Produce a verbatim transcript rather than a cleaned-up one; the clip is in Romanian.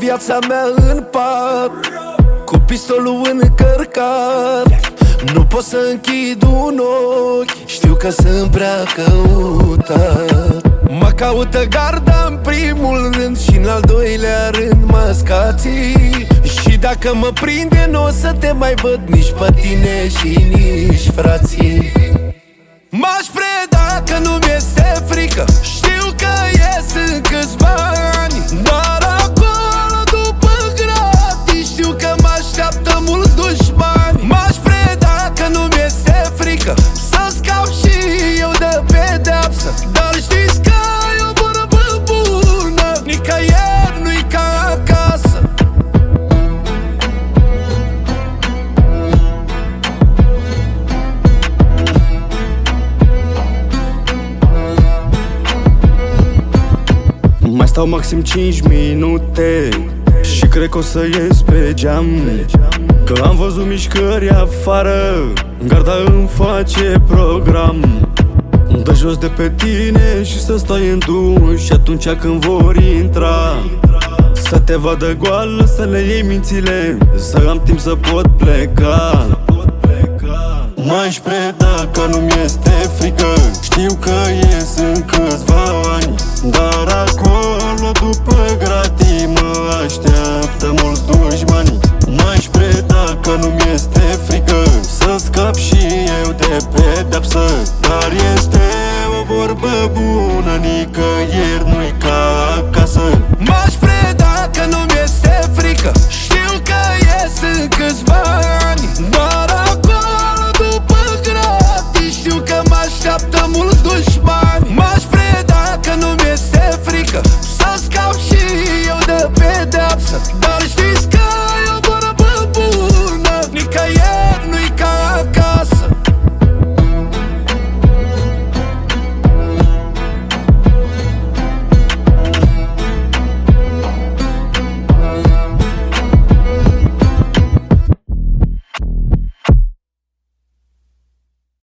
viața mea în pat, cu pistolul încărcat. Nu pot să închid un ochi, știu că sunt prea căutat. Mă caută garda în primul rând și în al doilea rând mascații. Și dacă mă prinde n-o să te mai văd nici pe tine și nici frații. M-aș preda că nu mi-este frică, știu că ies în câțiva ani, dar acolo după gratii știu că mă așteaptă mulți dușmani. M-aș preda că nu mi-este frică, să scap și eu de pedeapsă, dar știți că e o vorbă bună, nicăieri nu-i ca acasă. Mai stau maxim cinci minute și cred că o să ies pe geam, că am văzut mișcări afară, garda îmi face program. Dă jos de pe tine și să stai în duș, și atunci când vor intra să te vadă goală, să le iei mințile, să am timp să pot pleca. M-aș preda că nu mi-este frică, știu că ies în câțiva ani, dar acolo după gratii mă așteaptă mulți dușmani.